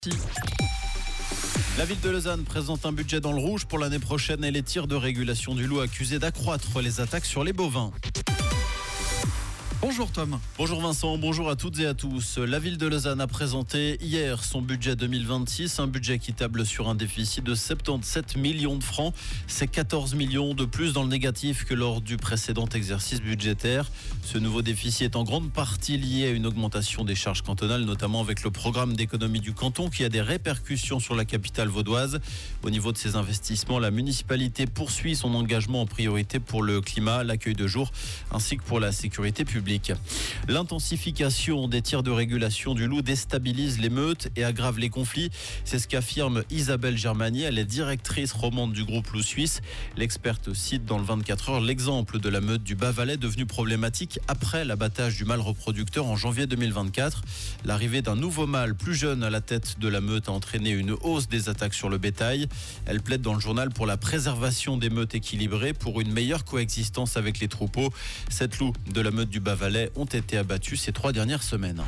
La ville de Lausanne présente un budget dans le rouge pour l'année prochaine et les tirs de régulation du loup accusés d'accroître les attaques sur les bovins. Bonjour Tom. Bonjour Vincent, bonjour à toutes et à tous. La ville de Lausanne a présenté hier son budget 2026, un budget qui table sur un déficit de 77 millions de francs. C'est 14 millions de plus dans le négatif que lors du précédent exercice budgétaire. Ce nouveau déficit est en grande partie lié à une augmentation des charges cantonales, notamment avec le programme d'économie du canton qui a des répercussions sur la capitale vaudoise. Au niveau de ses investissements, la municipalité poursuit son engagement en priorité pour le climat, l'accueil de jour ainsi que pour la sécurité publique. L'intensification des tirs de régulation du loup déstabilise les meutes et aggrave les conflits. C'est ce qu'affirme Isabelle Germanier. Elle est directrice romande du groupe Loup Suisse. L'experte cite dans le 24 heures l'exemple de la meute du Bas-Valais devenue problématique après l'abattage du mâle reproducteur en janvier 2024. L'arrivée d'un nouveau mâle plus jeune à la tête de la meute a entraîné une hausse des attaques sur le bétail. Elle plaide dans le journal pour la préservation des meutes équilibrées, pour une meilleure coexistence avec les troupeaux. 7 loups de la meute du Bas-Valais ont été abattus ces 3 dernières semaines.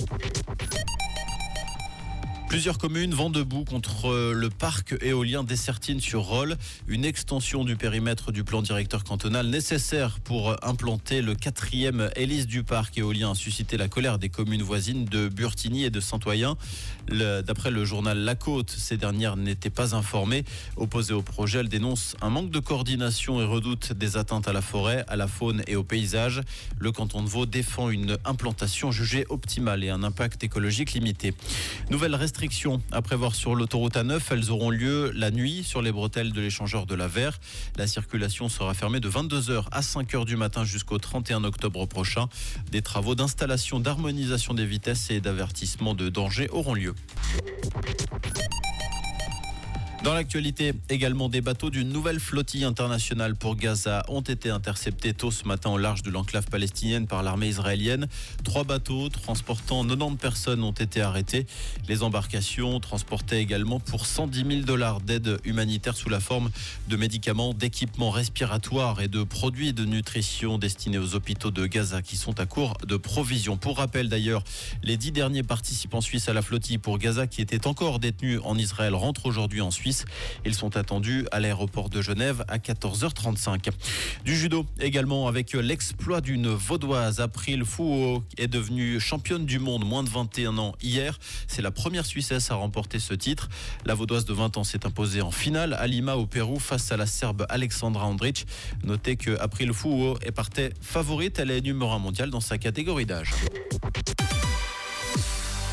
Plusieurs communes vont debout contre le parc éolien d'Essertines-sur-Rolle, une extension du périmètre du plan directeur cantonal nécessaire pour implanter le 4e hélice du parc éolien a suscité la colère des communes voisines de Burtigny et de Saint-Oyen. D'après le journal La Côte, ces dernières n'étaient pas informées. Opposées au projet, elles dénoncent un manque de coordination et redoutent des atteintes à la forêt, à la faune et au paysage. Le canton de Vaud défend une implantation jugée optimale et un impact écologique limité. Nouvelle restriction à prévoir sur l'autoroute A9. Elles auront lieu la nuit sur les bretelles de l'échangeur de la Verre. La circulation sera fermée de 22h à 5h du matin jusqu'au 31 octobre prochain. Des travaux d'installation, d'harmonisation des vitesses et d'avertissement de danger auront lieu. Dans l'actualité, également des bateaux d'une nouvelle flottille internationale pour Gaza ont été interceptés tôt ce matin au large de l'enclave palestinienne par l'armée israélienne. 3 bateaux transportant 90 personnes ont été arrêtés. Les embarcations transportaient également pour $110 000 d'aide humanitaire sous la forme de médicaments, d'équipements respiratoires et de produits de nutrition destinés aux hôpitaux de Gaza qui sont à court de provisions. Pour rappel d'ailleurs, les 10 derniers participants suisses à la flottille pour Gaza qui étaient encore détenus en Israël rentrent aujourd'hui en Suisse. Ils sont attendus à l'aéroport de Genève à 14h35. Du judo également avec l'exploit d'une vaudoise. April Fouo est devenue championne du monde moins de 21 ans hier. C'est la première Suissesse à remporter ce titre. La vaudoise de 20 ans s'est imposée en finale à Lima au Pérou face à la Serbe Alexandra Andrić. Notez que April Fouo est partie favorite. Elle est numéro 1 mondiale dans sa catégorie d'âge.